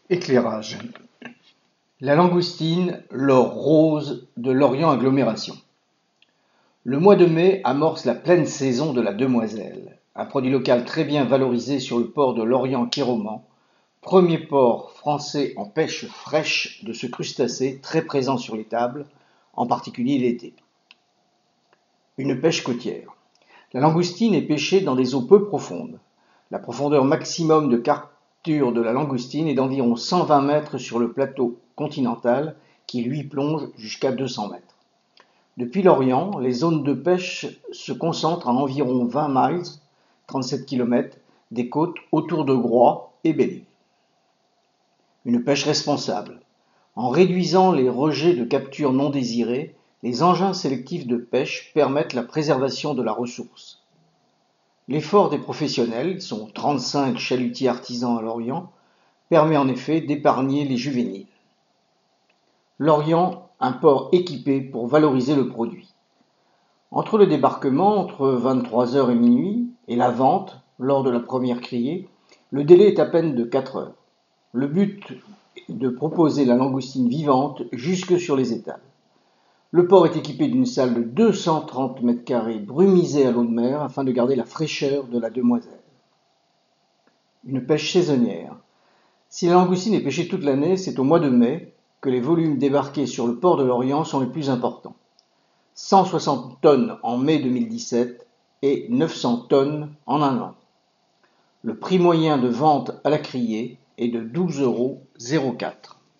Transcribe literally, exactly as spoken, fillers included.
Éclairage. La langoustine, l'or rose de l'Orient Agglomération. Le mois de mai amorce la pleine saison de la demoiselle, un produit local très bien valorisé sur le port de Lorient-Quiroman, premier port français en pêche fraîche de ce crustacé très présent sur les tables, en particulier l'été. Une pêche côtière. La langoustine est pêchée dans des eaux peu profondes. La profondeur maximum de capture de la langoustine est d'environ cent vingt mètres sur le plateau continental qui lui plonge jusqu'à deux cents mètres. Depuis l'Orient, les zones de pêche se concentrent à environ vingt miles, trente-sept kilomètres, des côtes autour de Groix et Belle-Île. Une pêche responsable. En réduisant les rejets de capture non désirés, les engins sélectifs de pêche permettent la préservation de la ressource. L'effort des professionnels, ils sont trente-cinq chalutiers artisans à Lorient, permet en effet d'épargner les juvéniles. Lorient, un port équipé pour valoriser le produit. Entre le débarquement, entre vingt-trois heures et minuit, et la vente, lors de la première criée, le délai est à peine de quatre heures. Le but est de proposer la langoustine vivante jusque sur les étals. Le port est équipé d'une salle de deux cent trente mètres carrés brumisée à l'eau de mer afin de garder la fraîcheur de la demoiselle. Une pêche saisonnière. Si la langoustine est pêchée toute l'année, c'est au mois de mai que les volumes débarqués sur le port de Lorient sont les plus importants. cent soixante tonnes en mai deux mille dix-sept et neuf cents tonnes en un an. Le prix moyen de vente à la criée est de douze euros zéro quatre.